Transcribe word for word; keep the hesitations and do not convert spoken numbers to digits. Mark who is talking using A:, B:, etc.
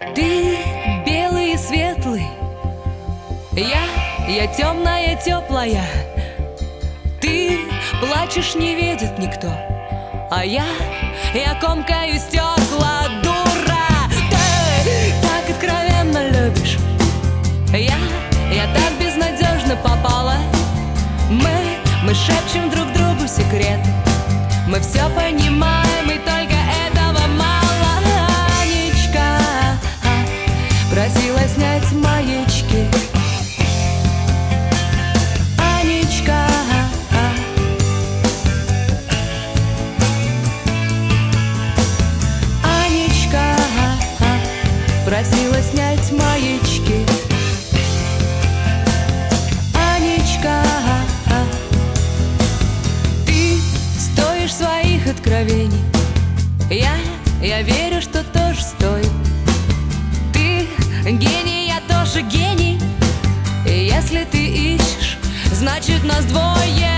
A: Ты белый и светлый, я, я темная, теплая. Ты плачешь, не видит никто, а я, я комкаю стекла, дура. Ты так откровенно любишь, я, я так безнадежно попала. Мы, мы шепчем друг другу секреты, мы все понимаем, и только этого мало. Анечка просила снять маячки. Анечка Анечка просила снять маячки. Анечка, ты стоишь своих откровений. Я, я верю, что тоже стою. Ты гений, я тоже гений. И если ты ищешь, значит нас двое.